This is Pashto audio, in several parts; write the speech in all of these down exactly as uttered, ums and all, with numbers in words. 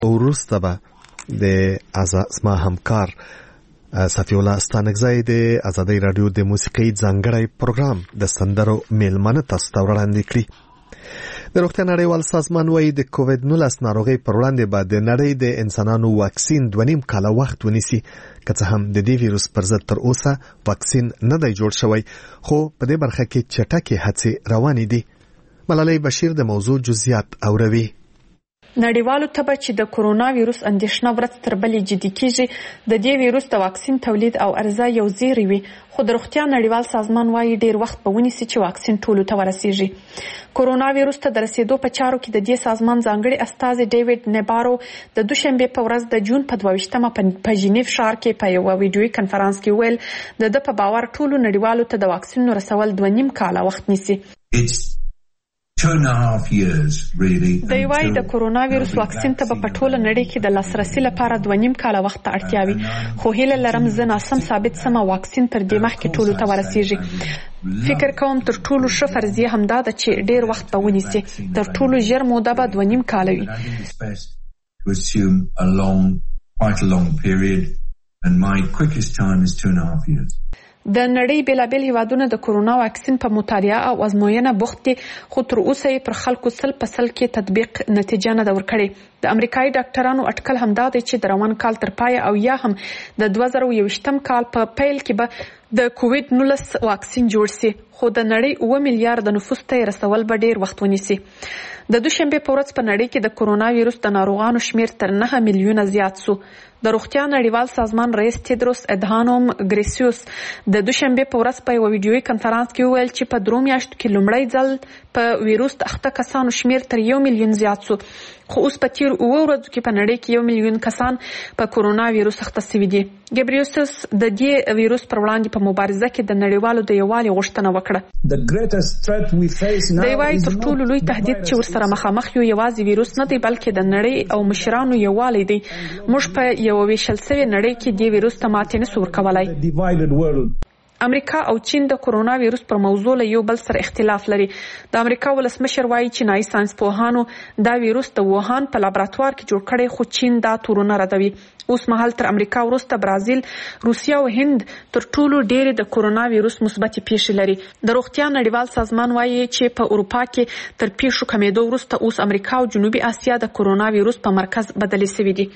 وروسته به د ازما همکار صفی الله ستانکزی د آزادۍ رادیو د موسیقي ځانګړی پروګرام د سندرو میلمنه تاسو ته وړاندې کړي. د روغتیا نړیوال سازمان وايي د کووډ نولس ناروغۍ پر وړاندې به د نړۍ د انسانانو واکسین دوه نیم کاله وخت ونیسي، که څه هم د دې ویروس پر ضد تر اوسه واکسین نه دی جوړ شوی، خو په دې برخه کې چټکې هڅې روانې دي. ملالۍ بشیر د موضوع جزئیات اوروي. نړیوالو ته به چې د کرونا ویروس اندېښنه ورځ تر بلې جدي کیږي، د دې ویروس د واکسین تولید او عرضه یو زیری وي، خو د روغتیا نړیوال سازمان وايي ډیر وخت به ونیسي چې واکسین ټولو ته ورسیږي. کرونا ویروس ته د رسیدو په چارو کې د دې سازمان ځانګړي استازي ډیوډ نیبارو د دوشنبه په ورځ د جون په دوه ویشتمه په ژنیف ښار کې په یو ویډیوي کنفرانس کې ویل د د په باور ټولو نړیوالو ته د واکسین رسول دوه نیم کاله وخت نیسي. دی وايي د کرونا ویروس واکسین ته په ټوله نړۍ کې د لاسرسي لپاره دوه نیم کاله وخت ته اړتیا وي، خو هیله لرم زه ناسم ثابت سمه واکسین تر دې مخکې ټولو ته ورسیږي. فکر کوم تر ټولو ښه فرضیه همدا ده چې ډیر وخت به ونیسي، تر ټولو ژر موده به دوه نیم کاله وي. د نړۍ بیلابیل هیوادونه د کرونا واکسین په مطالعه او ازموینه بوخت دي، خو تر اوسه یې پر خلکو سل په سل کې تطبیق نتیجه نه ده ورکړې. د امریکایي ډاکټرانو اټکل همدا دی چې د روان کال تر پای او یا هم د دوه زره یوویشتم کال په پیل کې به د کووډ نولس واکسین جوړ سي، خو د نړۍ اوه میلیارډ نفوس ته رسول به ډیر وخت ونیسي. د دوشنبه په ورځ په نړۍ کې د کرونا ویروس د ناروغانو شمیر تر نه میلیونه زیات سو. د روغتیا نړیوال سازمان رئیس تیدروس ادهانوم ګریسیوس د دوشنبه په ورځ په یو ویډیوي کنفرانس کې وویل چې په درو میاشتو کې لومړی ځل په ویروس اخته کسانو شمیر تر یو میلیون زیات سو، خو اوس په تیر اوه ورځو کې په نړۍ کې یو میلیون کسان په کرونا ویروس اخته شوي دي. ګبریوسس د دې ویروس پر وړاندې په مبارزه کې د نړیوالو د یووالي غوښتنه وکړه. دی وايي تر ټولو لوی تهدید چې ورسره مخامخ یو یوازې ویروس نه دی، بلکې د نړۍ او مشرانو یووالی دی. موږ په یو ویشل سوي نړۍ کې د ویروس ته ماتې نشو ورکولای. امریکا او چین د کرونا ویروس پر موضوع له یو بل سره اختلاف لري. د امریکا ولسمشر وايي چینایي ساينس پوهانو دا ویروس د ووهان په لابراتوار کې جوړ کړی، خو چین دا تورونه ردوي. اوس مهال تر امریکا وروسته برازیل، روسیا او هند تر ټولو ډېرې د کرونا ویروس مثبتې پیښې لري. د روغتیا نړیوال سازمان وايي چې په اروپا کې تر پیښو کمیدو وروسته اوس امریکا او جنوبي اسیا د کرونا ویروس په مرکز بدلې شوي دي.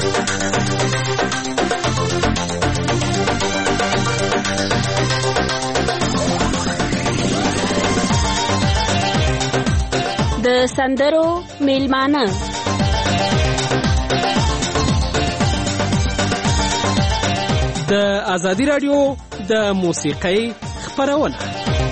د سندرو میلمانه د آزادۍ رادیو د موسیقۍ خپرونه.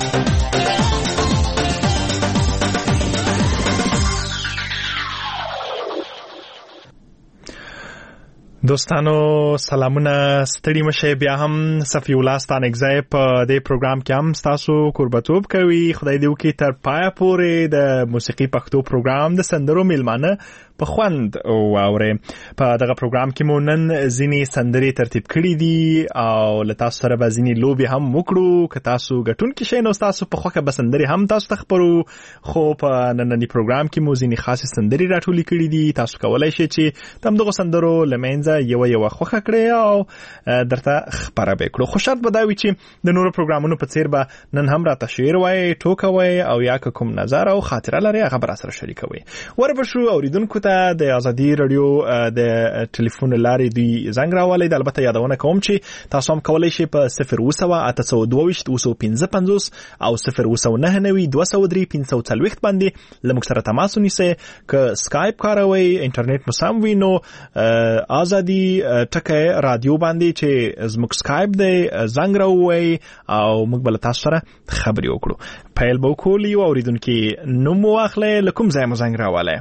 دوستانو سلامونه، ستړي مشه. بیا هم صفی الله ستانکزی په دې پروګرام کې هم تاسو قربتوب کوي. خدای دې وکړي تر پای پورې د موسیقي پښتو پروګرام د سندرو میلمانه په خوند واوري. په دغه پروګرام کې مو نن ځینې سندرې ترتیب کړې دي او له تاسو سره به ځینې لوبې هم وکړو. که تاسو ګټونکي شئ نو تاسو په خوښه به سندرې هم تاسو ته خپرو، خو په ننني پروګرام کې مو ځینې خاصې سندرې راټولې کړې دي. تاسو کولی شئ چې د همدغو سندرو له منځه یو یو خوښه کړئ او درته خپره به کړو. خو شرط به دا وي چې د نورو پروګرامونو په څیر به نن هم راته شعر وایئ، ټوکه وایئ او یا که کوم نظر او خاطره لرئ هغه به راسره شریکوئ. وربشو اوریدونکو ته د آزادۍ رادیو د ټلیفون لارې دوی زنګ راولئ. د البته یادونه کوم چې تاسو هم کولی شئ په صفر اوه سوه اته سوه دوه ویشت اوه سوه پنځه پنځوس او صفر اوه سوه نهه نوي دوه سوه درې پنځه سوه څلوېښت باندې له موږ سره تماس ونیسئ. که سکایپ کاروئ، انټرنیټ مو سم وي، نو آزادي ټکی رادیو باندې چې زموږ سکایپ دی زنګ راووئ او موږ به له تاسو سره خبرې وکړو. پیل به وکړو. یو اورېدونکي نوم واخلئ، له کوم ځای مو زنګ راولی؟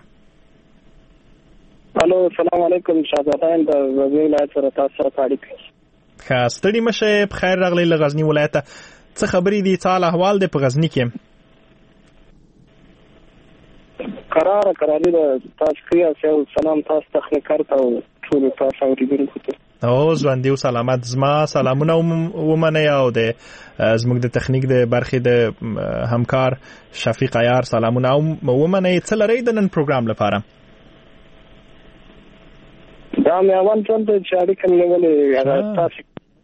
الو، السلام علیکم. شهزادان د غزنی ولایت سره تاسو سره اړیکه. ښه، ستړي مشه. بخیر راغلی له غزنی ولایته. څه خبرې دي؟ څه حال احوال دی په غزنی کې؟ قراره قراري ده. تاسو ښه یاست؟ سلام تاسو ته خلکار ته او ټول تاسو اوریدونکو ته. او ژوندي او سلامت. زما سلامونه ومنئ او د زموږ د تخنیک د برخې د همکار شفیق عیار سلامونه ومنئ. څه لرئ د نن پروګرام لپاره؟ دا مې اول ځل چې اړیکه مې نیولې هغه تاسو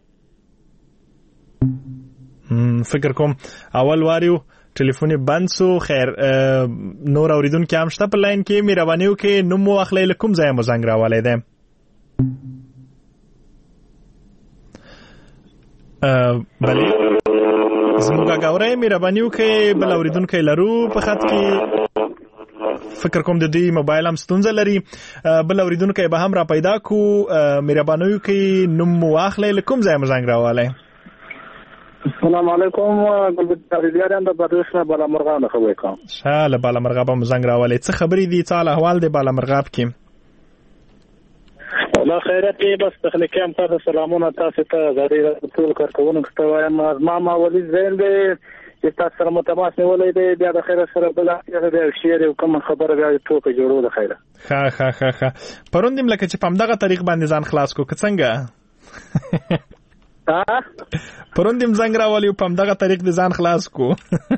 فکر کوم اول واریو ټلیفون بند سو. خیر نور اوریدونکو هم شته په لاین کې. مهرباني وکړئ نوم مو واخلئ له کوم ځای مو زنګ راوړی دی؟ بله زموږ غاوري مهرباني وکړئ بل اوریدونکو لرو په خط کې. فکر کوم د دې موبایل هم ستونزه لري. بل اوریدونکو به هم را پیدا کو. مهرباني وکړئ نوم مو واخلئ له کوم ځای مو زنګ راوړی؟ السلام علیکم ګلبد تاریخیان د بدرس نه بالا مرغاب نه خبرې کوم. شاله بالا مرغاب هم زنګ راولې. څه خبرې دي؟ څه احوال دی بالا مرغاب کې؟ الله خیرت دی. بس تخنیکی هم تاسو سلامونه تاسو ته غوړي ټول کارکونکو ته وایم. ما ما ولې زین دی چې تاسو سره متماس نیولې دی. بیا د خیر سره بل هغه دی شیر او کوم خبره بیا ټوکې جوړو د خیره. ها ها ها ها پروندیم لکه چې په همدغه طریق باندې ځان خلاص کو که څنګه؟ ها پروندیم زنګ راولې په همدغه طریق د ځان خلاص کو.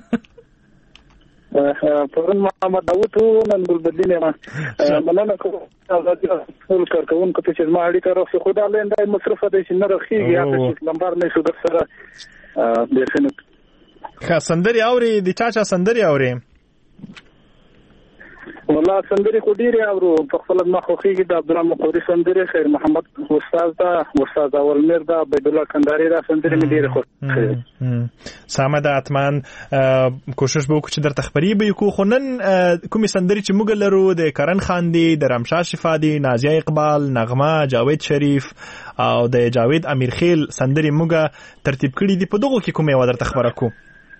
پرون محمد داوود نن ګلبدین ما مننه کوم ټول کارکونکو ته چې ما اړیکه راوړې. خو دا لنډه مصرفه دي چې نه راخیږي یا چې لمبر نه شو در سره د سنت ښه سندري اوري. د چا چا سندري اوري؟ والله سندري خو ډیره اورو. په خپل ما خوخیږي د عبدالرحمن قوري سندري، خیر محمد استاد دا، استاد اول میر دا، عبد الله کنداري دا سندري مې ډیره خوښه. سامه ده اتمن کوشش به وکړو چې درته خبري به کو. خو نن کومې سندري چې موږ لرو د کرن خان دي، د رمشا شفا دي، نازیه اقبال، نغمه، جاوید شریف او د جاوید امیرخیل سندري موږ ترتیب کړي دي. په دغه کې کومه و درته خبره کو؟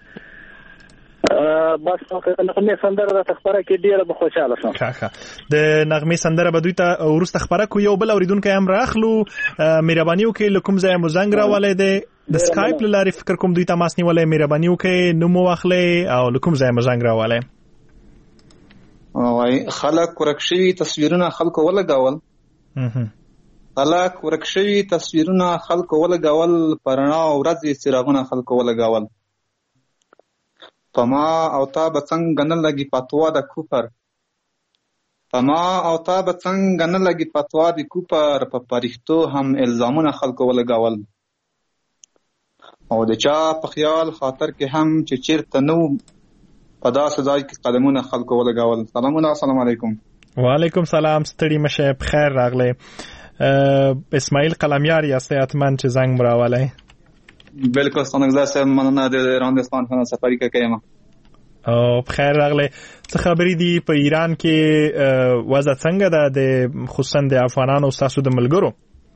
بس نغمه سندره د تخبره کې ډیره به خوشاله شم. ښه د نغمه سندره به دوی ته ورسته خبره کو. یو بل اوریدونکو هم راخلو. مهرباني وکړئ له کوم ځای مو زنګ راولئ دی؟ د سکایپ له لارې فکر کوم دوی ته ماس نیولئ. مهرباني وکړئ نوم مو واخلئ او له کوم ځای مو زنګ راولئ. وای خلک ورک شوي تصویرونه خلکو ولګول. خلک ورک شوي تصویرونه خلکو ولګول. پرنا ورځې څراغونه خلکو ولګول. پما او تا به څنګه نه لګي فتوا د کوپر. پما او تا به څنګه نه لګي فتوا د کوپر. په پریښتو هم الزامونه خلکو ولګول. او د چا په خیال خاطر کې هم چې چیرته نو په داسې ځای کې قدمونه خلکو ولګول. سلامونه. السلام علیکم. وعلیکم سلام. ستړي مشه بخیر راغلی. اسماعیل قلمیار یاستئ اتمن چې زنګ مراولی. بالکل ستانګزا صاحب مننه د راندستان خانه سفاری کې کېما. او بخیر راغلی. څه خبرې دي په ایران کې؟ وضع څنګه ده د خصوصا د افغانانو تاسو د ملګرو؟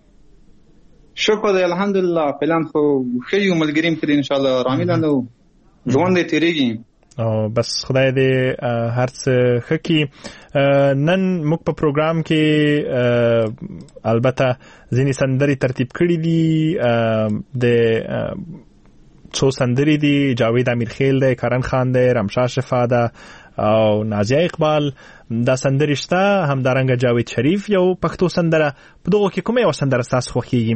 شکر دی الحمدلله. پلان خو ښه یو ملګریم کړي ان شاء الله رامیدان نو ژوند دې تیریږي. او بس خدای دې هر څه ښه کړي. نن موږ په پروګرام کې البته ځینې سندرې ترتیب کړي دي. د څو سندرې دي، جاوید امیرخیل دی، کرن خان دی، رمشا شفا ده او نازیه اقبال. دا سندرې شته. همدارنګه جاوید شریف یو پښتو سندره. په دغه کې کومه یو سندره ستاسو خوښیږي؟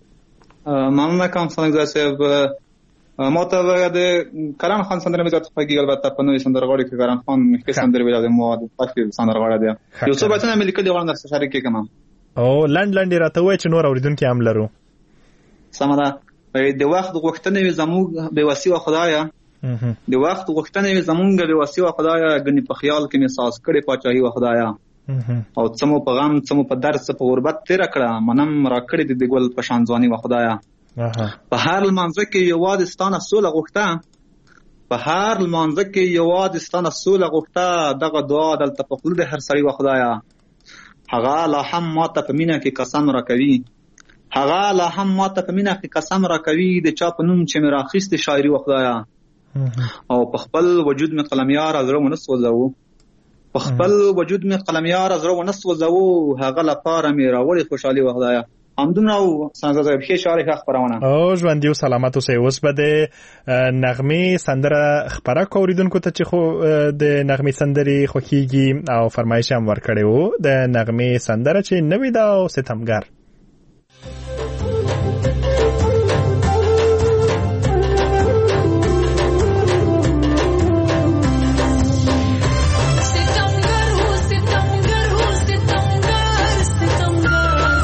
مننه کوم څنګه صاحب. ما ته د کرن خان سندره مې زیات خوښیږي. البته په نوې سندرغاړي کې کرن خان کې سندره ویل د مو د پښتو سندرغاړي دی. یو څه بچنه مې لیکلي غواړم درته شریک کړم. او لند لند راته وای چې نور اوریدونکو هم لرو. سمره د وخت غوښتنې زموږ به وسیله خدایا. د وخت غوښتنې زموږ به وسیله خدایا. غني په خیال کې مې ساز کړي پاچاهي و خدایا. او څمو په غم څمو په درس په غربت تیر کړه. منم را کړی د ګل په شان ځواني و خدایا. په هر لمانځه کې یوازې ستانه سوله غوښته. په هر لمانځه کې یوازې ستانه سوله غوښته. دغه دعا دلته په خپل د هر سړي و خدایا. هغه لا هم ماته په مینه کې قسم راکوي. هغه لا هم ماته په مینه کې قسم راکوي. د چا په نوم چې مې راخیستې شاعري و خدایا. او په خپل وجود مې قلمیار زړه ونه سوځو. په خپل وجود مې قلمیار زړه ونه سوځو. هغه لپاره مې راوړې خوشحالي و خدایا. همدومره څنګه زه به شعر ښه خبرونه. او ژوند یو سلامت اوسئ. اوس به د نغمې سندره خبره کوریدونکو ته چې خو د نغمې سندري خوښیږي او فرمایش هم ورکړی وو. د نغمې سندره چې نوې ده او ستمګر. ستمګر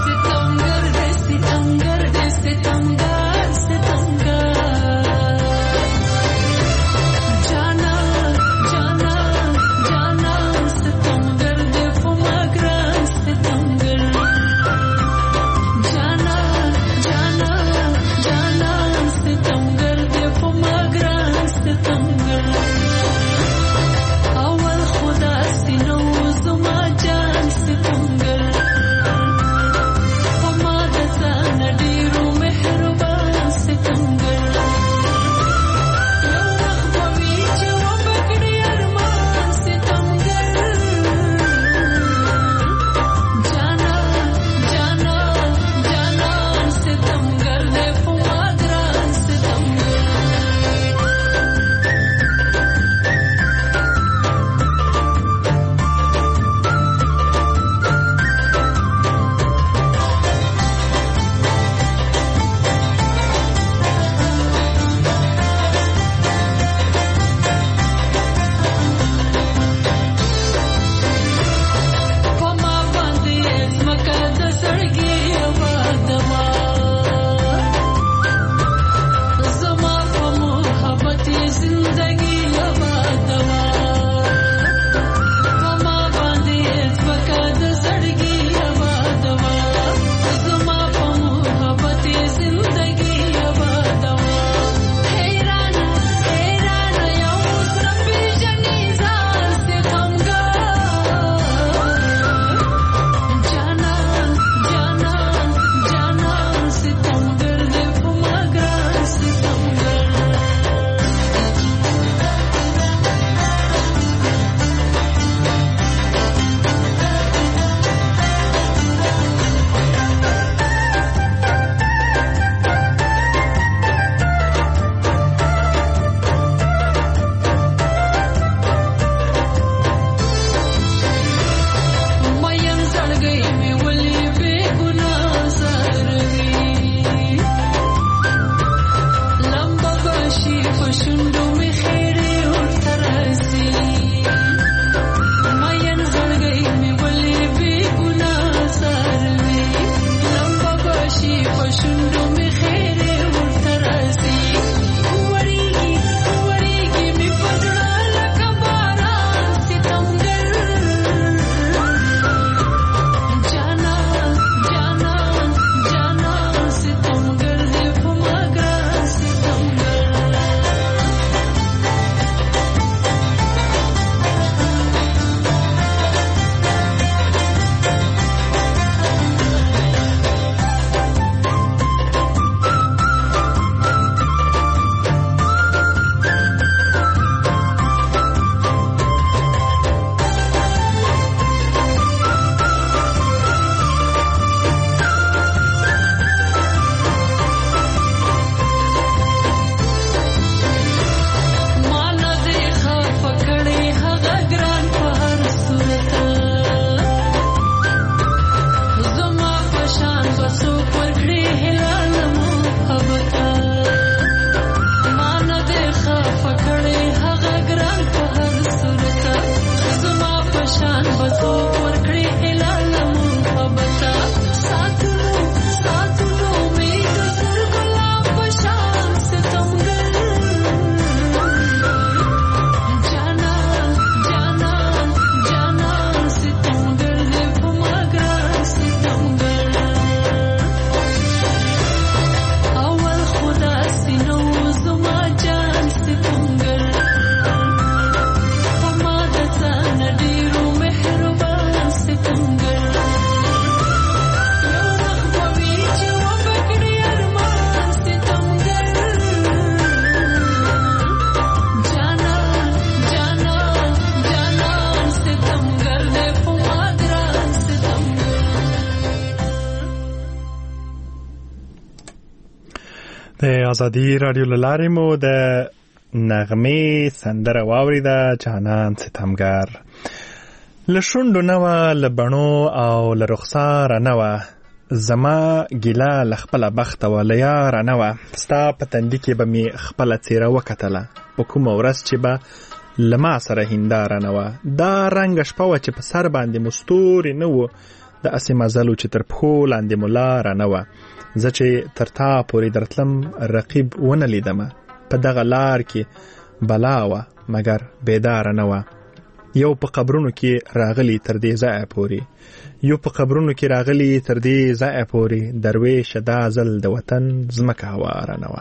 د ازادي رادیو لارې مو د نغمې سندره واوریده جانان ستمګر لشوندو نو لبنو او لرخصار نو زما ګیلا لخپل بخت ولیا رنو ستا پتندې کې به می خپل چیرې وکټله په کوم ورځ چې به لما سره هندار نو دا رنگ شپه و چې په سر باندې مستور نه و د اسې مزلو چې تر پخو لاندې مولا رنو زه چې تر تا پورې درتلم رقیب ونه لیدم په دغه لار کې بلا وه مګر بیداره نه وه یو په قبرونو کې راغلی تر دې ځایه پورې یو په قبرونو کې راغلی تر دې ځایه پورې درویشه دا ځل د وطن ځمکه هواره نه وه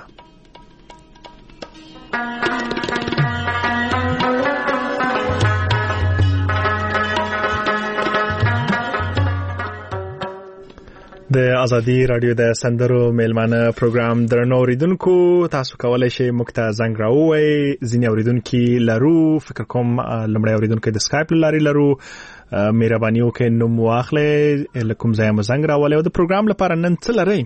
د ازادي رادیو د سندرو میلمانه پروګرام درنو اوریدونکو تاسو کولای شئ موږ ته زنګ راووئ ځینې اوریدونکي لرو فکر کوم لومړی اوریدونکی د سکایپ له لارې لرو مهرباني وکړئ نوم واخلئ له کوم ځایه مو زنګ راولی او د پروګرام لپاره نن څه لرئ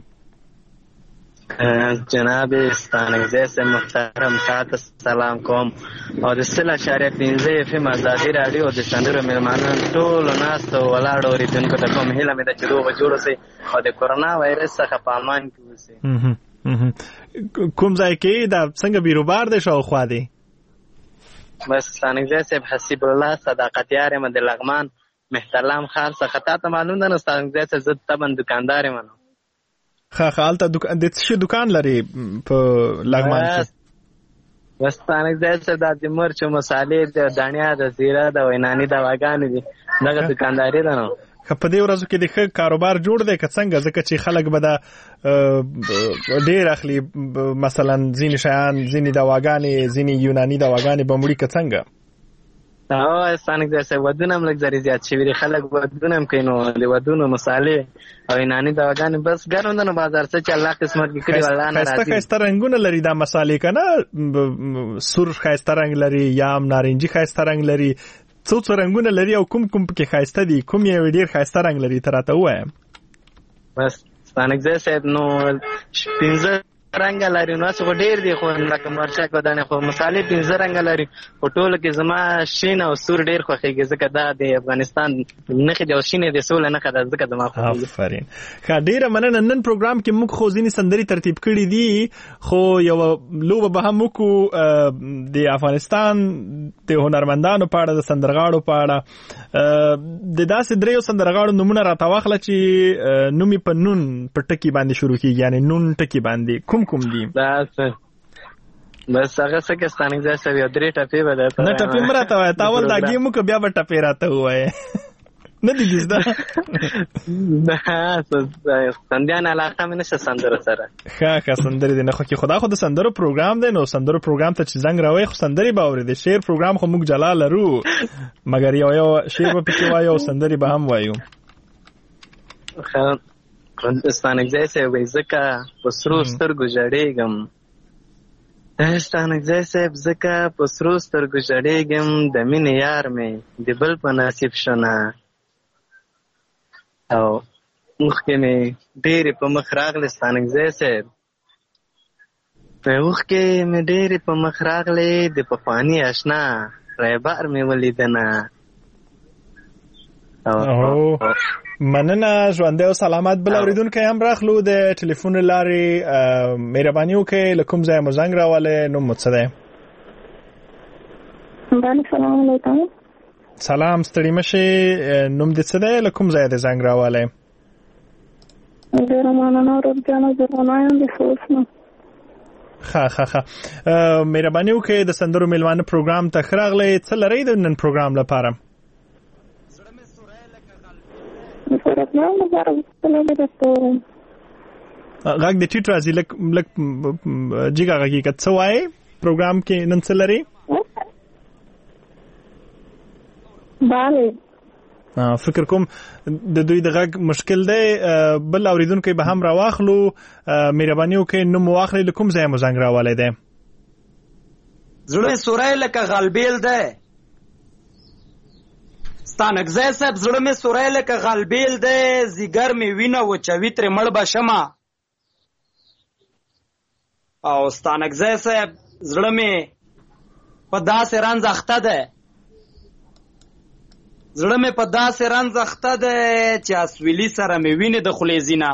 جناب ستانګزی سے محترم تاسو سلام کوم او د سل اشاریه پنځه اف ام ازادي رادیو د سندرو میلمانه ټول ناس ته ولاړ اوریدونکو ته کوم هیله مې د چلو وجوړ سي او د کورونا وایرس څخه په امان کې اوسئ کوم ځای کې دا څنګه بیروبار دی شاوخوا دی بس ستانګزی صاحب حسیب الله صداقتیار م د لغمان محترم خان څخه تاسو معلوم ده نو ستانګزی صاحب زه تبن دکاندار یم خا خالته دکان د څه دکان لري په لغمان کې وستانک داسه د مرچ مصالې د دانیا د زیره د وینانی د واګان دي دغه دکانداري ده نو په دې ورځو کې د ښه کاروبار جوړ دی که څنګه ځکه چې خلک به دا ډېر اخلي مثلا ځینې شیان ځینې دواګانې ځینې یوناني دواګانې به مړي که څنګه او ستانک داسه ودونه هم لږ زری زیات شوي دي خلک ودونه هم کوي نو د ودونو مصالې او یوناني دواګانې بس ګرم ده نو بازار څه چې الله قسمت کې کړي والله نه راځي ښایسته ښایسته رنګونه لري دا مصالې که نه سور ښایسته رنګ لري یا هم نارنجي ښایسته رنګ لري څو څو رنګونه لري او کوم کوم پکې ښایسته دي کوم یې ډېر ښایسته رنګ لري ته راته ووایه بس ستانکزی صاحب نو پنځه رنګ لري نو څه ډېر دي خو لکه مرچک ودانې خو مصالې پنځه رنګ لري په ټولو کې زما شین او سور ډېر خوښېږي ځکه دا د افغانستان نښې دي او شینې د سوله نښه ده ځکه زما خوښېږي آفرین ښه ډېره مننه نن پروګرام کې موږ خو ځینې سندرې ترتیب کړي دي خو یوه لوبه به هم وکړو د افغانستان د هنرمندانو په اړه د سندرغاړو په اړه د داسې دریو سندرغاړو نومونه راته واخله چې نوم یې په نون په ټکي باندې شروع کېږي یعنې نون ټکي باندې کوم کوم دي بس بس هغه څه کې ستانګزی صاحب یو درې ټپې به درته نه ټپې مه راته وایه تا ول دا ګیم وکړه بیا به ټپې راته ووایې نه دي دي زده سندیان علاقه مې نشته سندرو سره ښه ښه سندرې دي نه خو کې خدا خو د سندرو پروګرام دی نو سندرو پروګرام ته چې زنګ راوایي خو سندرې به اورې د شعر پروګرام خو موږ جلا لرو مګر یو یو شعر به پکې وایو او سندرې به هم وایو ښه ستانګزی صاحب وایي ځکه په سرو سترګو ژړېږم ستانګزی صاحب ځکه په سرو سترګو ژړېږم د مینې یار مې د بل په نصیب شونه او اوښکې مې ډېرې په مخ راغلې ستانګزی صاحب په اوښکې مې ډېرې په مخ راغلې د پخواني اشنا رهبر مې ولیدنه مننه ژوندی او سلامت بل اوریدونکی هم راخلو د ټلیفون لارې مهرباني وکړئ له کوم ځایه مو زنګ راولی نوم مو څه دی بله سلام علیکم سلام ستړي مشه نوم دې څه دی له کوم ځای د زنګ راوالی ډېره مننه ورځانه زرغونه یم د خوست نه ښه ښه ښه مهرباني وکړئ د سندرو میلمانه پروګرام ته ښه راغلی څه لرئ د نن پروګرام لپاره د پروګرام لپاره څه لرئ غږ د ټیټ راځي لږ لږ جګه غږیږي څه وایې پروګرام کې نن څه لرئ بله فکر کوم د دوی د غږ مشکل دی بل اوریدونکی به هم راواخلو مهرباني وکړئ نوم مو واخلئ له کوم ځای مو زنګ راوالی دی زړه مې سوری لکه غلبیل دی ستانکزی صاحب زړه مې سوری لکه غلبیل دی ځیګر مې وینه وچوي ترې مړ به شمه او ستانکزی صاحب زړه مې په داسې رنځ اخته دی زړه مې په داسې رنځ اخته دی چې اسویلي سره مې وینې د خولې ځینه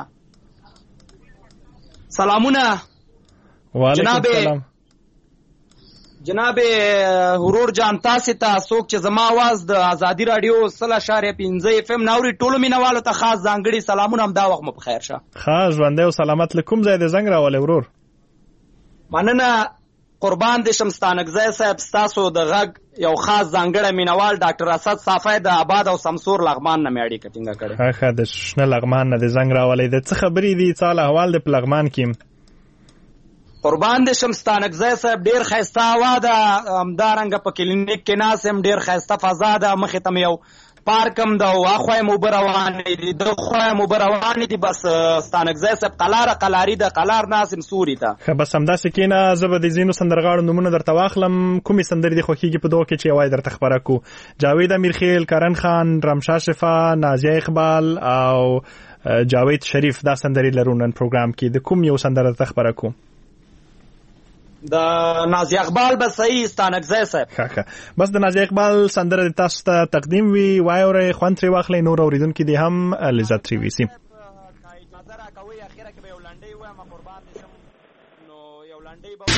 سلامونه وعلیکم السلام جناب ورور جان تاسې ته څوک چې زما आवाज د ازادي رادیو سل اشاریه پنځه اف ام ناوري ټولو مینوالو ته خاص ځانګړي سلامونه همدا وخت مو په خیر شه ښه ژوندی او سلامت له کوم ځای د زنګ راوالی ورور مننه قربان دې شم ستانکزی صاحب ستاسو د غږ یو خاص ځانګړی مینوال ډاکټر اسد صافی د آباد او سمسور لغمان نه مې اړیکه ټینګه کړې ښه ښه د شنه لغمان نه د زنګ راوالی د څه خبرې دي څه حال احوال دی په لغمان کې قربان دې شم ستانکزی صاحب ډېر ښایسته هوا ده همدارنګه په کلینیک کې ناست یم ډېر ښایسته فضا ده مخې ته مې یو پارک هم ده او اخوا یې اوبه روانې دي دخوا یې اوبه روانې دي بس ستانکزی صاحب قلاره قلاري ده قلار ناست یم سوري ته ښه بس همداسې کښېنه زه به د ځینو سندرغاړو نومونه درته واخلم کومې سندرې دې خوښېږي په دغو کې چې یوه یې درته خپره کړو جاوید امیرخیل کرن خان رمشا شفا نازیه اقبال او جاوید شریف دا سندرې لرو نن پروګرام کې د کوم یو سندره درته خپره کړو د نازیه اقبال به صحیح ستانکزی صاحب ښه ښه بس د نازیه اقبال سندره د تاسو ته تقدیم وي وایورئ خوند ترې واخلئ نور اورېدونکي دې هم لذت ترې ویسي اجازه راکوئ اخره کې به یو لنډۍ ووایم قربان دې شم نو یو لنډۍ به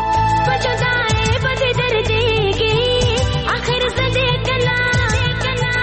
बजुदाए बदे दर्दे के आखिर सदे कला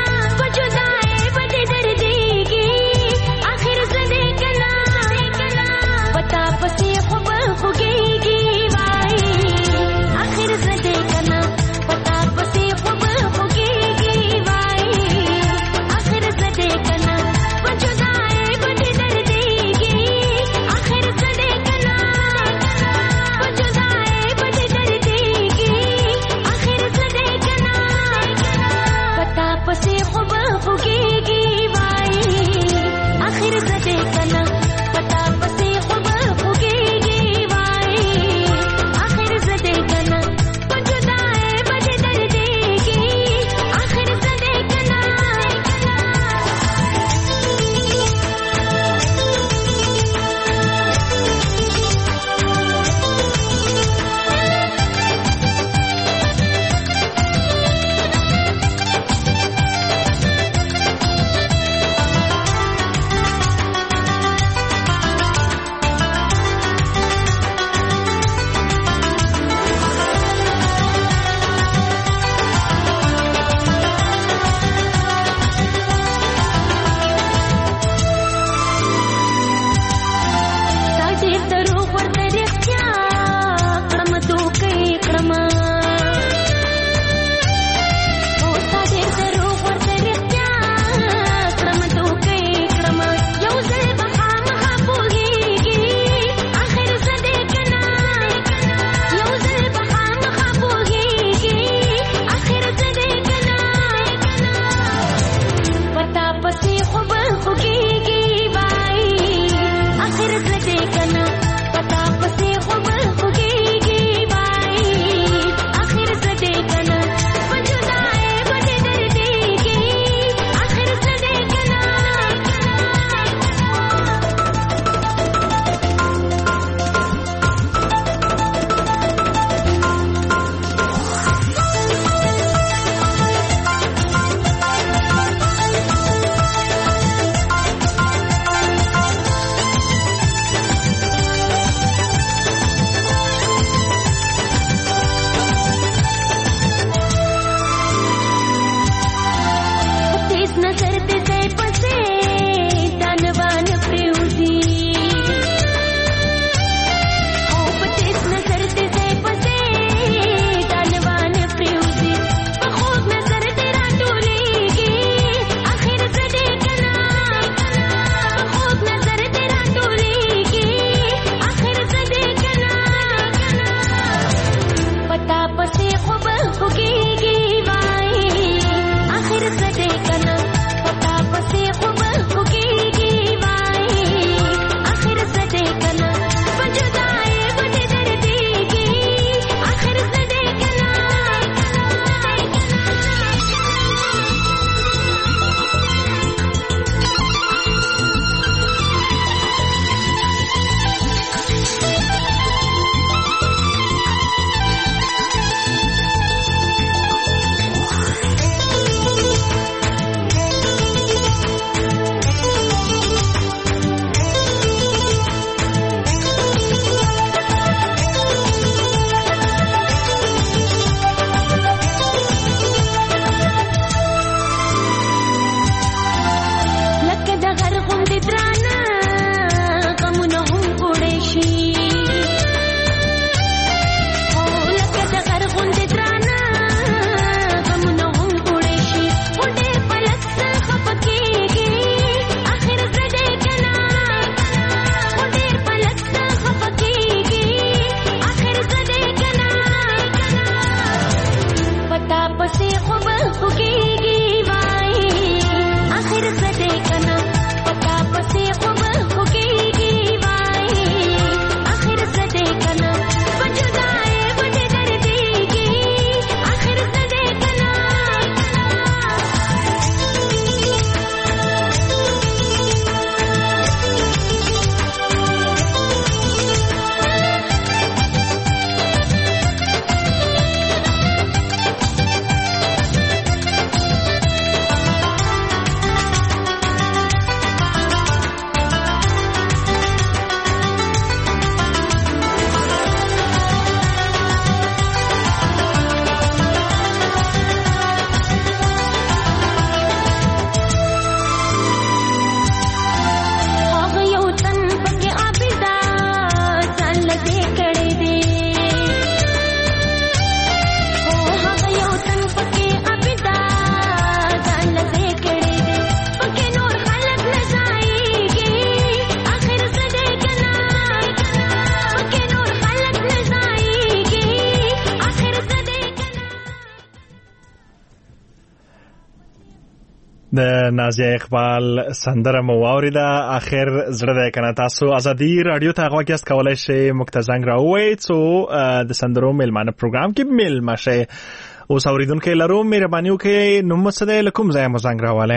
د نازیه اقبال سندره مو واوریده. اخر زړه ده کنه تاسو ازادي رادیو ته غوږ یاست کولای شئ مکتزنګ راووي څو د سندرو میلمانه پروګرام کې میلمه شئ. اوس اوریدونکو لرو مهرباني وکړئ نوم څه دی له کوم ځایه مو زنګ راوالی؟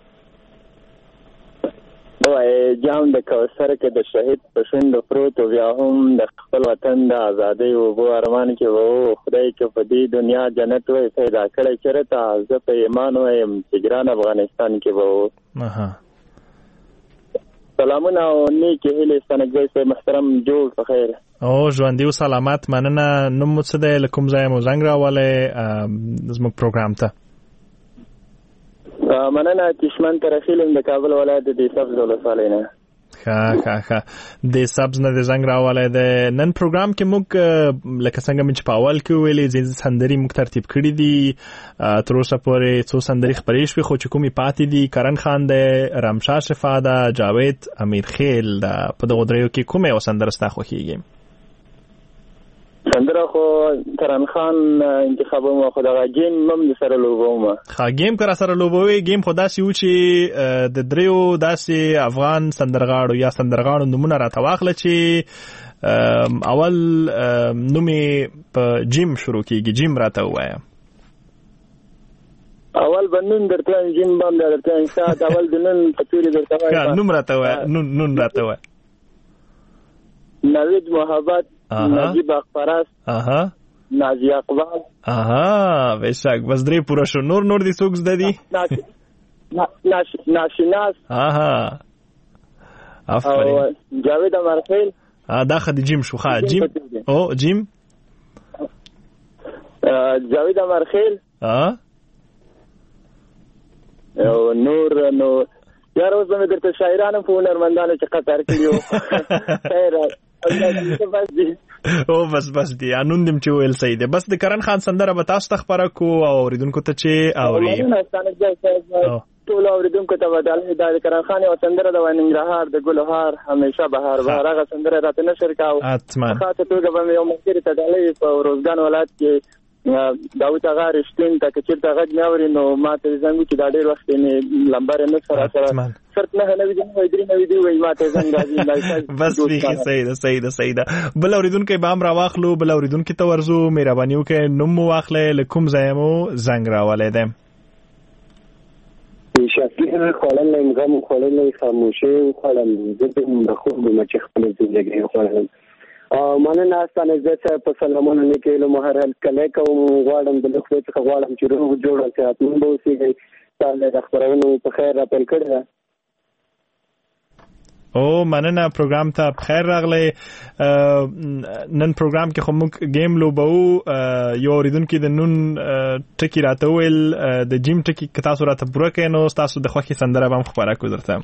وای جام د کوثر کې د شهید په شونډو پروت او بیا هم د خپل وطن د ازادۍ او بو ارمان کې وو خدای کې په دې دنیا جنت وای پیدا کړی چرته زه په ایمان وایم چې ګران افغانستان کې وو. اها سلامونه او نیکی هیله ستنګوي سه محترم جوړ په خیر او ژوندۍ او سلامت. مننه. نوم څه دی له کوم ځایه مو زنګ راوالی زموږ پروګرام ته؟ مننه. کشمن ترخیلم د کابل ولایت د سبز ولسوالۍ نه. ښه ښه ښه د سبز نه د زنګ راوالی دی. نن پروګرام کې موږ لکه څنګه مې چې په اول کې ویلې ځینې سندرې موږ ترتیب کړي دي تر اوسه پورې څو سندرې خپرې شوې خو چې کومې پاتې دي کرن خان دی، رمشا شفا ده، جاوید امیرخیل ده. په دغو دریو کې کومه یوه سندره ستا خوښېږي؟ سندره خو کرن خان انتخابوم خو دغه گیم هم د سره لوبوم. ښه گیم که را سره لوبوي گیم خو داسې و چې د دریو داسې افغان سندرغاړو یا سندرغاړو نومونه راته واخله چې اول نوم یې په جیم شروع کېږي. جیم راته ووایه. اول به نون درته وایم جیم به هم درته وایم ساعت اول د نون په تورې درته وایم. نوم راته ووایه. نون راته ووایه. نوید محبت، نجیب اخپرست، اها نازیه اقبال. اها بشک بس درې پوره شو. نور نور دي څوک زده دي؟ ناشناس. اها افرین. جاوید امرخیل. دا خد جیم شو. ښه جیم. او جیم جاوید امرخیل. ها او نور نو یار اوس مې درته شاعرانو په هنرمندانو چې قطار کړیو. خیر او بس بس دی انون دم چې ویل صحیح دی. بس د کرن خان سندره به تاسو ته خبره کو او اوریدونکو ته چې اوري ټول اوریدونکو ته ودانې د کرن خان او سندره د وننګرهار د ګلوهار همیشه بهار بهار هغه سندره راته نشر کاو. خاطر توګه به یو مخکې ته ډالې په روزګان ولایت کې داوود هغه رښتین ته چې چیرته غږ نه اوري نو ماته زنګ چې دا ډېر وخت نه لمبر نه سره سره شرط نه نه ویډیو وای درې نه ویډیو وای ماته زنګ راځي. بس ویخي صحیح ده صحیح ده صحیح ده. بل اوریدونکو به هم راواخلو بل اوریدونکو ته ورزو مهرباني وکړئ نوم مو واخلئ له کوم ځایه مو زنګ راوالی دی؟ شکیل خوړل یم غم خوړل خاموشي خوړل زه د خوب مچ خپل زندګي خوړل. مننه ستانه زه په سلامونه لیکلو مهرل کله کوم غواړم د خپل څخه غواړم چې روح جوړ او صحتمند به اوسئ. تاسو د خبرونو په خیر را پیل کړی. او مننه پروګرام ته بخیر راغلی. نن پروګرام کې خو موږ گیم لوبو. یو اوریدونکي د نون ټکي راته وویل د جیم ټکي که تاسو راته پوره کړئ نو ستاسو د خوښې سندره به هم خپره کړو درته.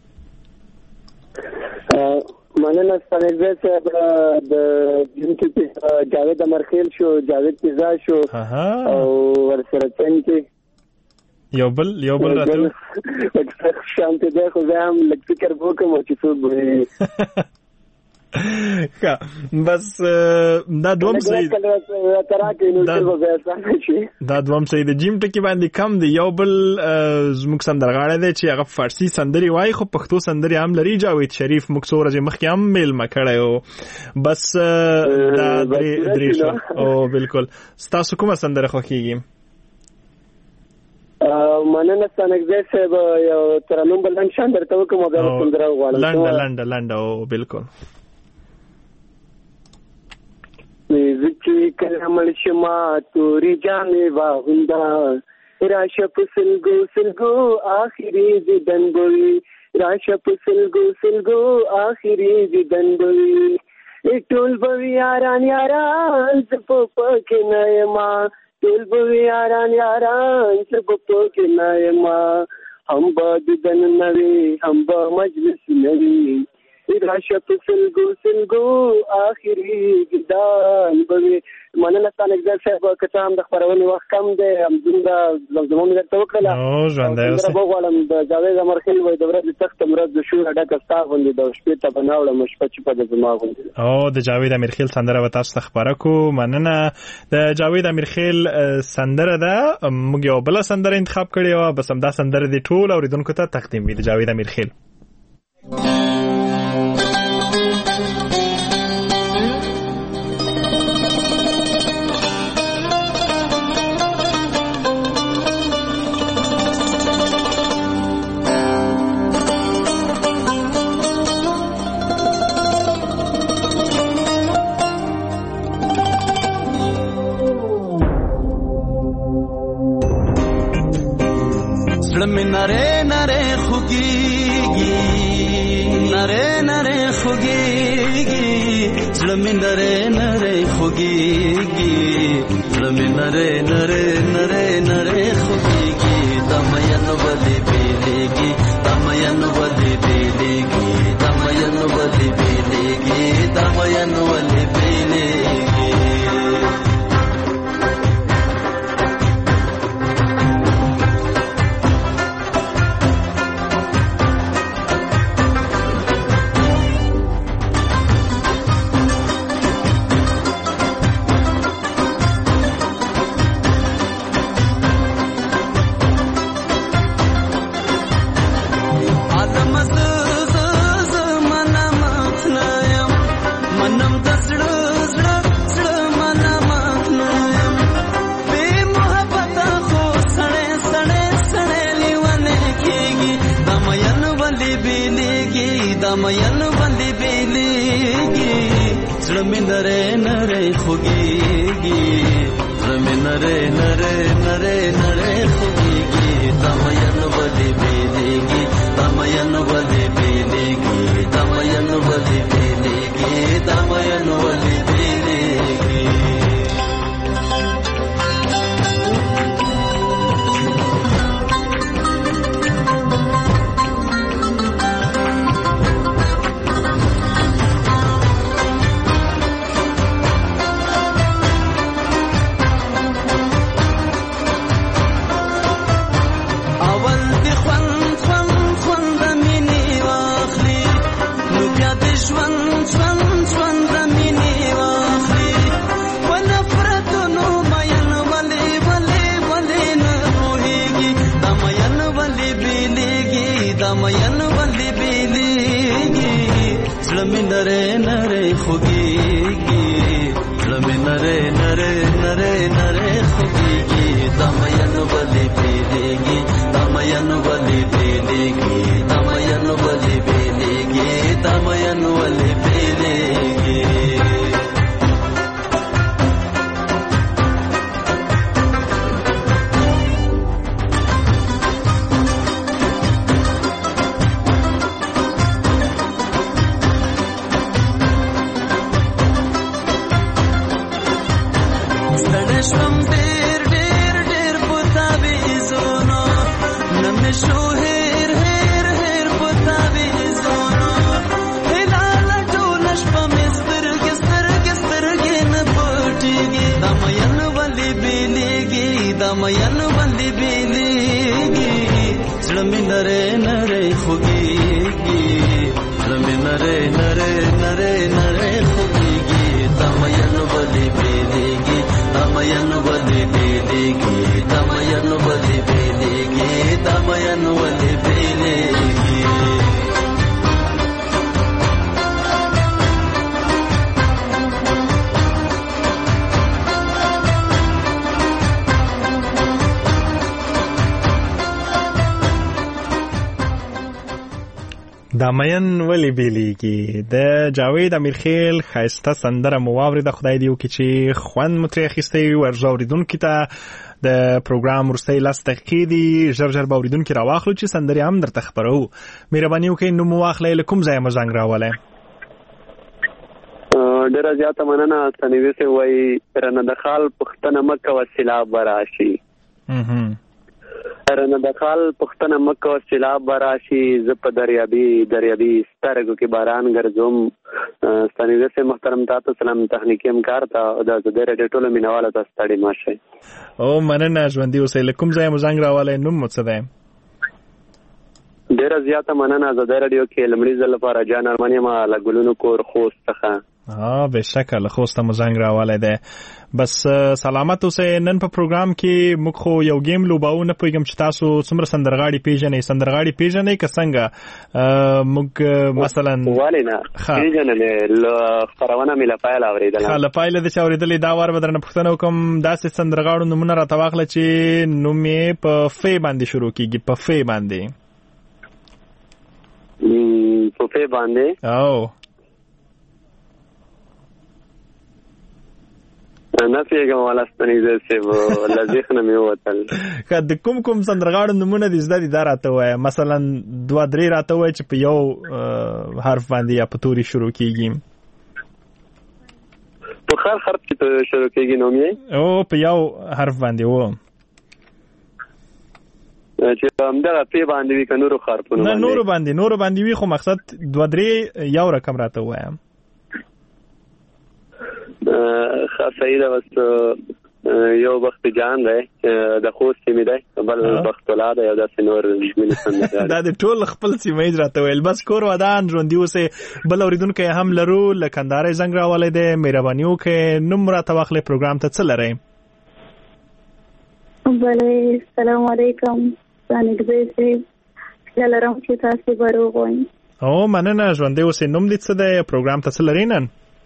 مننه ستانه صاحب د جیم ټکي جاوید امرخیل شو، جاوید پیزا شو او ورسره څنګه یو بل یو بل راته شانته ده خو زه هم لږ فکر وکم چې څوک به بس دا دوم صحیح دا دوم صحیح د جیم ټکی باندې کم دی. یو بل زموږ سندرغاړی دی چې هغه فارسی سندرې وایي خو پښتو سندرې هم لري. جاوید شریف موږ څو ورځې مخکې هم میلمه کړی و. بس دا درې درې شو. او بالکل ستاسو کومه سندره خوښېږي؟ مننه ستانګزی صاحب یو ترنم بل لنډ شان درته وکړم او بیا سندره وغواړم. لنډه لنډه لنډه او بالکل. زکی کلمل شما توری جانے واہندا راشا پسلگو سلگو آخری دیدن بوئی راشا پسلگو سلگو آخری دیدن بوئی ټول بوئی یاران یاران زپو پاکی نایما ټول بوئی یاران یاران زپو پاکی نایما ہم با دیدن نوی ہم با مجلس نوی راشا پسلگو سلگو آخری گدان بوی مننه ستانګزی صاحب که څه هم د خپرونې وخت کم دی همدومره زموږ مې درته وکړله ژوندی اوسئ وغواړم د جاوید امرخیل وایي د ورځې سخته ورځ د شوره ډکه ستا غوندې ده شپې ته به نه وړم شپه چپه د زما غوندې او د جاوید امیرخیل سندره به تاسو ته خپاره کړو. مننه. د جاوید امیرخیل سندره ده، موږ یو بله سندره انتخاب کړې وه، بس همدا سندره دې ټول اورېدونکو ته تقدیم وي د جاوید امیرخیل. نره نره خوگیگی نره نره خوگیگی زلمی نره نره خوگیگی زلمی نره نره نره نره خوگیگی دمین ولی بیلیگی دمین ولی بیلیگی دمین ولی بیلیگی دمین ولی بیلیگی دمین ولی بیلیگی زلمی نره نره خوگیگی زلمی نره نره نره نره خوگیگی دمین ولی بیلیگی دمین ولی بیلیگی دمین ولی بیلیگی دمین ولی بیلیگی دمین ولی بیلیگی زلمی نره نره خوگیگی زلمی نره نره نره نره خوگیگی دمین ولی بیلیگی دمین ولی بیلیگی دمین ولی بیلیگی دمین ولی بیلیگی دمین ولی بیلیگی زلمی نره نره خوگیگی زلمی نره نره نره نره خوگیگی دمین ولی بیلیگی دمین ولی بیلیگی دمین ولی بیلیگی دمین ولی بیلیگی دمین ولی بیلیگی د جاوید امیرخیل خایسته سندره مو واورېده. خدای دې وکړي چې خوند مو ترې اخیستی وي. ورځه اورېدونکي ته د پروګرام وروستۍ لس دقیقې دي، ژر ژر به اورېدونکي راواخلو چې سندرې هم درته خپروو. مهرباني وکړئ نوم مو واخلئ، له کوم ځایه مو زنګ راولی؟ ډېره زیاته مننه. ثانوي صاحب وایي رانه د خال پوښتنه مه کوه سیلاب به راشي. رنه د خال پښتنه مکه سیلاب براشي ز په دریابي دریابي سترګو کې باران ګرځوم ستانیزه سه محترم تاسو سلام تخنیکی همکار ته د زده رډیو ټولو مینواله تاسو ستړي ماشه او مننه ژوندۍ اوسئ. کوم ځای مو زنګ راوالی نوم مو څه دی؟ ډېره زیاته مننه. زده رډیو کې لومړي ځل لپاره جان ارمان یم له ګلونو کور خوست څخه. ها بېشکه له خوسته مو زنګ راوالی دی. بس سلامت اوسئ. نن په پروګرام کې موږ خو یو گیم لوباو، نه پوهېږم چې تاسو څومره سندرغاړي پېژنئ. سندرغاړي پېژنئ که څنګه؟ موږ مثلا ولې نه پېژنلې، خپرونه مې له پیله اورېدله. ښه له پیله دې چې اورېدلې، دا وار به درنه پوښتنه وکړم داسې سندرغاړو نومونه راته واخله چې نوم یې په فې باندې شروع کېږي. په فې باندې په فې باندې او نه پیږم والا ستنیزه سه لذیخ نه مې وتل. که د کوم کوم سندرغاړو نومونه دې زده دي دا راته وایه، مثلا دوه درې راته وایه چې په یو حرف باندې یا په توري شروع کېږي. په هر حرف کې شروع کېږي نوم یې او په یو حرف باندې و چې همدغه پې باندې وي که نورو حرفونو باندې؟ نه نورو باندې نورو باندې وي، خو مقصد دوه درې یو رقم راته ووایم. ښه صحیح ده. بس یو بخت جان دی د خوست سیمې دی، بل بخت الله دی، او داسې نور ژمنې سندرغاړي. دا د ټول خپل سیمه ییز راته ویل. بس کور ودان ژوندي اوسئ. بل اورېدونکی هم لرو، له کندهاره یې زنګ راولی دی. مهرباني وکړئ نوم راته واخلئ. پروګرام ته څه لرئ؟ بله السلام علیکم. ستانکزی صاحب هیله لرم چې تاسې به روغ وئ. او مننه ژوندی اوسئ. نوم دې څه دی؟ پروګرام ته څه لرئ نن؟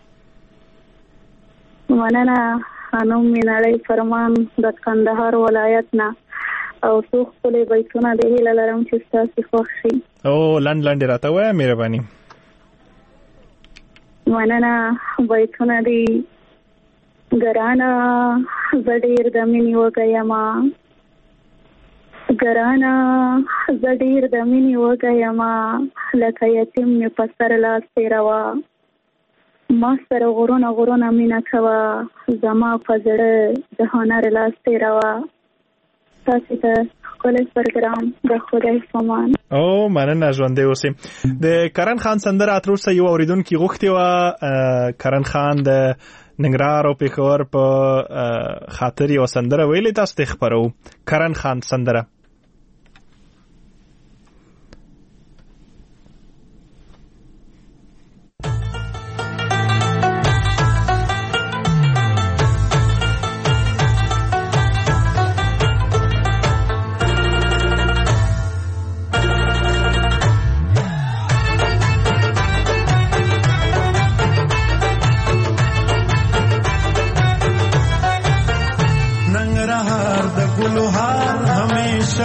مننه. خانم میناړی فرمان د کندهار ولایت نه، او څو ښکلې بیتونه د هیله لرم چې ستاسې خوښ شي. او لنډ لنډ یې راته ووایه مهرباني. مننه. بیتونه دي: ګرانه زه ډېر د مینې وږی یمه، ګرانه زه ډېر د مینې وږی یمه، لکه یتیم مې په سر لاس تېروه، ما سره غرونه غرونه مینه کوه، زما په زړه د هنر لاس تېروه. تاسې ته ښکلی پروګرام د خدای سامان. او مننه ژوندی اوسئ. د کرن خان سندره تر اوسه یو اورېدونکي غوښتې وه. کرن خان د ننګرهار او پېښور په خاطر یوه سندره ویلې، تاسو ته خپرو. کرن خان سندره. हमेशा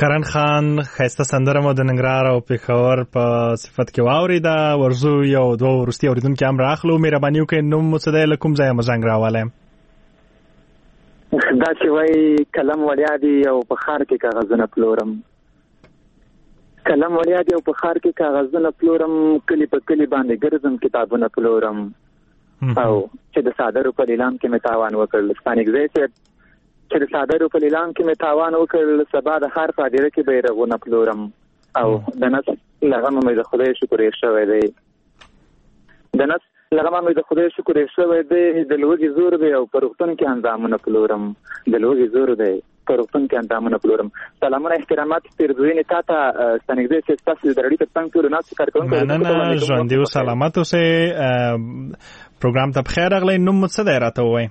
کرن خان خسته سندره مو د ننګرهار او پېښور په صفت کې واوریده. ورزو یو دوه ورستي اوریدونکو هم راخلو. مهرباني وکړئ نوم مو څه دی، له کوم ځایه مو زنګ راولی؟ دا چې وایي قلم وړیا دی او په ښار کې کاغذونه پلورم، قلم وړیا دی او په ښار کې کاغذونه پلورم، کلي په کلي باندې ګرځم کتابونه پلورم، او چې د صادرو په لیلام کې مې تاوان وکړ. ستانکزی صاحب چې د صادرو په لیلام کې مې تاوان وکړ، سبا د ښار په هدیره کې بیرغونه پلورم، او د نس لغمه مې د خدای شکر یې شوی دی، د نس لغمه مې د خدای شکر یې شوی دی، د لوږې زور دی او په روغتون کې اندامونه پلورم، د لوږې زور دی په روغتون کې اندامونه پلورم. سلامونه احترامات پیرزوینې تا ته ستانکزی صاحب، ستاسو د رادیو تر څنګ ټولو ناستو کارکوونکو مننه. ژوندي او سلامت اوسئ. پروګرام ته بخیر راغلی. نوم مو څه دی راته ووایئ؟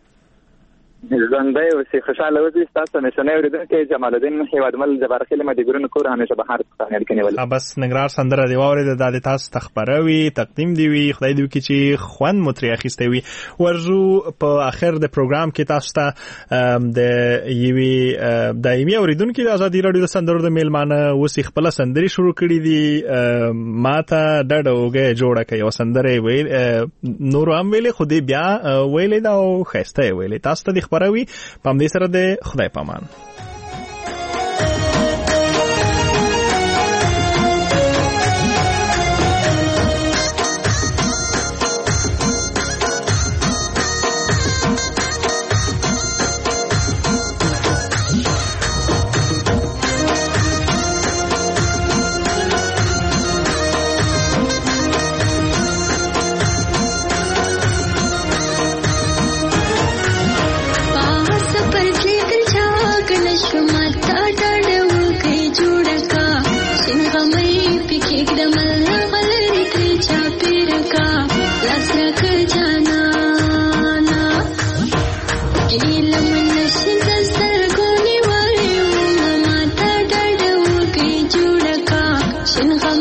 ژوندی اوسئ، خوشحاله اوسئ. ستاسو همیشنی اورېدونکی جمال الدین هیوادمل جبارخیل مدیګرونو کور همیشه بهر څخه اړیکې نیولې. بس ننګرهار سندره دې واورېده، دا د تاسو ته خپره وي، تقدیم دې وي، خدای دې وکړي چې خوند مو ترې اخیستی وي. ورزو په آخر د پروګرام کې تاسو ته د یوې دایمي اورېدونکي د ازادي راډیو د سندرو د میلمانه اوس یې خپله سندرې شروع کړي دي. ما ته ډډه اوږه جوړه کړه، یوه سندره یې ویل، نورو هم ویلې، خو دې بیا ویلې ده او ښایسته یې ویلې. تاسو ته دې خپروي په همدې سره د خدای پامان.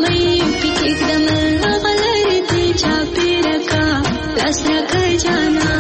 Let's